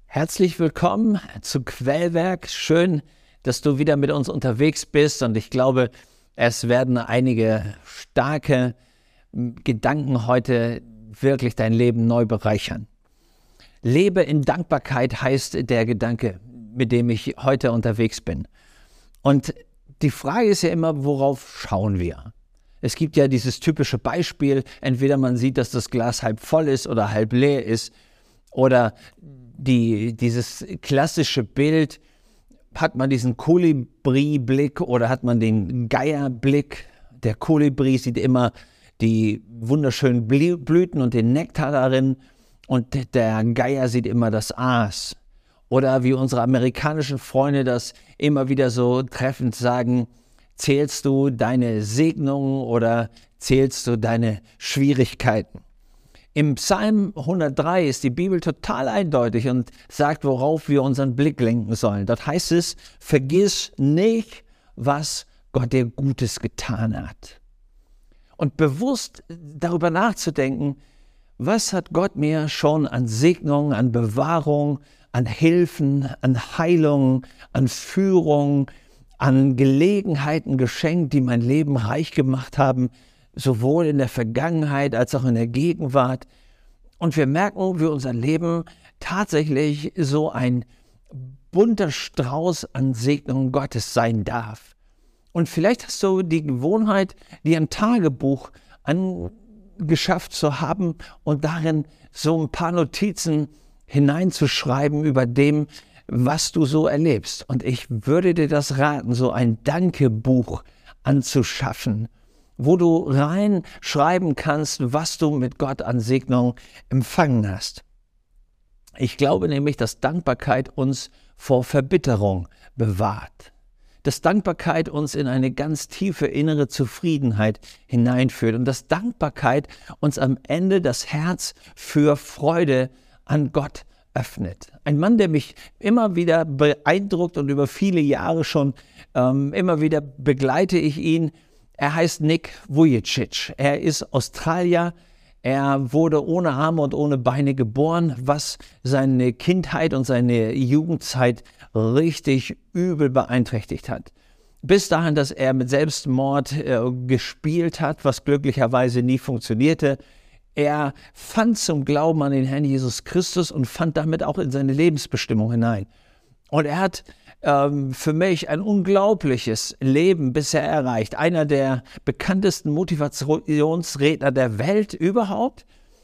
Herzlich willkommen zu Quellwerk. Schön, dass du wieder mit uns unterwegs bist und ich glaube, es werden einige starke Gedanken heute wirklich dein Leben neu bereichern. Lebe in Dankbarkeit heißt der Gedanke, mit dem ich heute unterwegs bin. Und die Frage ist ja immer, worauf schauen wir? Es gibt ja dieses typische Beispiel, entweder man sieht, dass das Glas halb voll ist oder halb leer ist, oder dieses klassische Bild, hat man diesen Kolibri-Blick oder hat man den Geierblick? Der Kolibri sieht immer die wunderschönen Blüten und den Nektar darin und der Geier sieht immer das Aas. Oder wie unsere amerikanischen Freunde das immer wieder so treffend sagen, zählst du deine Segnungen oder zählst du deine Schwierigkeiten? Im Psalm 103 ist die Bibel total eindeutig und sagt, worauf wir unseren Blick lenken sollen. Dort heißt es, vergiss nicht, was Gott dir Gutes getan hat. Und bewusst darüber nachzudenken, was hat Gott mir schon an Segnungen, an Bewahrung, an Hilfen, an Heilung, an Führung, an Gelegenheiten geschenkt, die mein Leben reich gemacht haben, sowohl in der Vergangenheit als auch in der Gegenwart. Und wir merken, wie unser Leben tatsächlich so ein bunter Strauß an Segnungen Gottes sein darf. Und vielleicht hast du die Gewohnheit, dir ein Tagebuch angeschafft zu haben und darin so ein paar Notizen hineinzuschreiben über dem, was du so erlebst. Und ich würde dir das raten, so ein Dankebuch anzuschaffen, wo du reinschreiben kannst, was du mit Gott an Segnung empfangen hast. Ich glaube nämlich, dass Dankbarkeit uns vor Verbitterung bewahrt. Dass Dankbarkeit uns in eine ganz tiefe innere Zufriedenheit hineinführt und dass Dankbarkeit uns am Ende das Herz für Freude an Gott öffnet. Ein Mann, der mich immer wieder beeindruckt und über viele Jahre schon immer wieder begleite ich ihn. Er heißt Nick Vujicic. Er ist Australier. Er wurde ohne Arme und ohne Beine geboren, was seine Kindheit und seine Jugendzeit richtig übel beeinträchtigt hat. Bis dahin, dass er mit Selbstmord gespielt hat, was glücklicherweise nie funktionierte. Er fand zum Glauben an den Herrn Jesus Christus und fand damit auch in seine Lebensbestimmung hinein. Und er hat für mich ein unglaubliches Leben bisher erreicht. Einer der bekanntesten Motivationsredner der Welt überhaupt.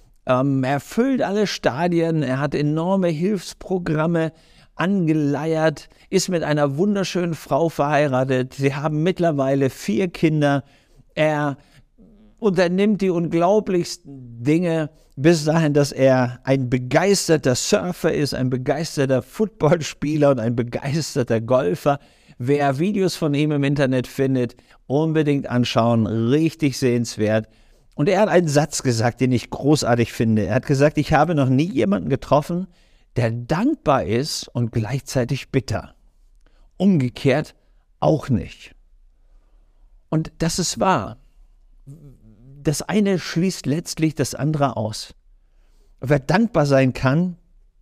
Er füllt alle Stadien, er hat enorme Hilfsprogramme angeleiert, ist mit einer wunderschönen Frau verheiratet. Sie haben mittlerweile 4 Kinder. Er unternimmt die unglaublichsten Dinge, bis dahin, dass er ein begeisterter Surfer ist, ein begeisterter Footballspieler und ein begeisterter Golfer. Wer Videos von ihm im Internet findet, unbedingt anschauen, richtig sehenswert. Und er hat einen Satz gesagt, den ich großartig finde. Er hat gesagt, ich habe noch nie jemanden getroffen, der dankbar ist und gleichzeitig bitter. Umgekehrt auch nicht. Und das ist wahr. Das eine schließt letztlich das andere aus. Wer dankbar sein kann,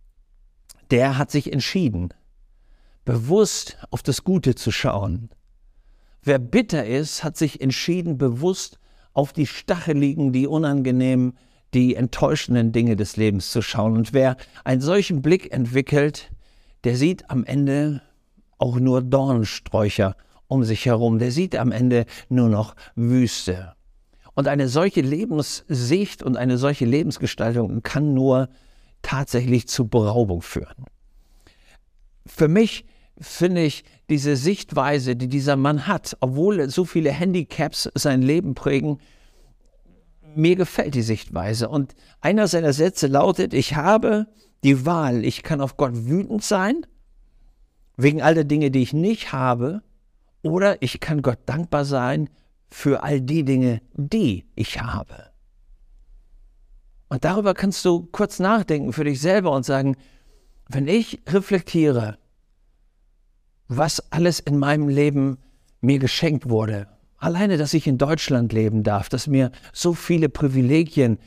der hat sich entschieden, bewusst auf das Gute zu schauen. Wer bitter ist, hat sich entschieden, bewusst auf die stacheligen, die unangenehmen, die enttäuschenden Dinge des Lebens zu schauen. Und wer einen solchen Blick entwickelt, der sieht am Ende auch nur Dornensträucher um sich herum. Der sieht am Ende nur noch Wüste. Und eine solche Lebenssicht und eine solche Lebensgestaltung kann nur tatsächlich zu Beraubung führen. Für mich finde ich diese Sichtweise, die dieser Mann hat, obwohl so viele Handicaps sein Leben prägen, mir gefällt die Sichtweise. Und einer seiner Sätze lautet, ich habe die Wahl, ich kann auf Gott wütend sein, wegen all der Dinge, die ich nicht habe, oder ich kann Gott dankbar sein, für all die Dinge, die ich habe. Und darüber kannst du kurz nachdenken für dich selber und sagen, wenn ich reflektiere, was alles in meinem Leben mir geschenkt wurde, alleine, dass ich in Deutschland leben darf, dass mir so viele Privilegien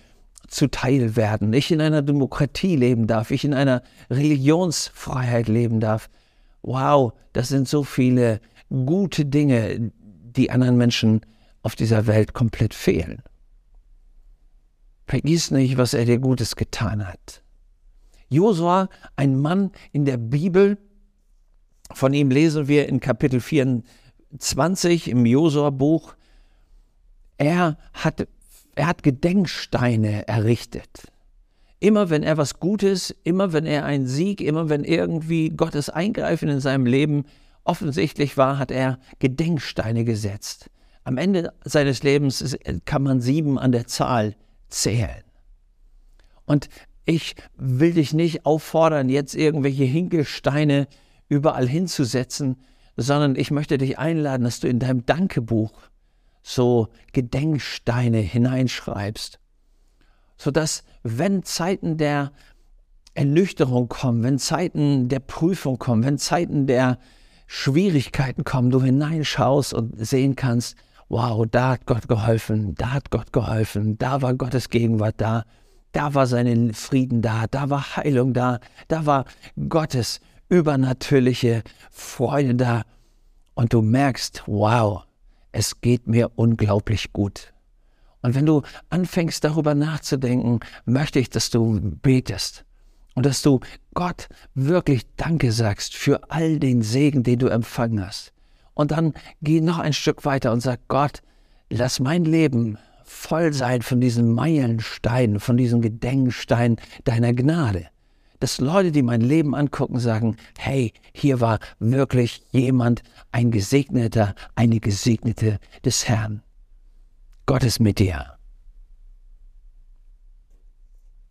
zuteil werden, ich in einer Demokratie leben darf, ich in einer Religionsfreiheit leben darf. Wow, das sind so viele gute Dinge, die anderen Menschen auf dieser Welt komplett fehlen. Vergiss nicht, was er dir Gutes getan hat. Josua, ein Mann in der Bibel, von ihm lesen wir in Kapitel 24 im Josua-Buch, er hat Gedenksteine errichtet. Immer wenn er was Gutes, immer wenn er einen Sieg, immer wenn irgendwie Gottes Eingreifen in seinem Leben offensichtlich war, hat er Gedenksteine gesetzt. Am Ende seines Lebens kann man 7 an der Zahl zählen. Und ich will dich nicht auffordern, jetzt irgendwelche Hinkelsteine überall hinzusetzen, sondern ich möchte dich einladen, dass du in deinem Dankebuch so Gedenksteine hineinschreibst, sodass, wenn Zeiten der Ernüchterung kommen, wenn Zeiten der Prüfung kommen, wenn Zeiten der Schwierigkeiten kommen, du hineinschaust und sehen kannst, wow, da hat Gott geholfen, da war Gottes Gegenwart da war sein Frieden da war Heilung da war Gottes übernatürliche Freude da. Und du merkst, wow, es geht mir unglaublich gut. Und wenn du anfängst, darüber nachzudenken, möchte ich, dass du betest und dass du Gott wirklich Danke sagst für all den Segen, den du empfangen hast. Und dann geh noch ein Stück weiter und sag, Gott, lass mein Leben voll sein von diesen Meilensteinen, von diesen Gedenksteinen deiner Gnade. Dass Leute, die mein Leben angucken, sagen, hey, hier war wirklich jemand, ein Gesegneter, eine Gesegnete des Herrn. Gott ist mit dir.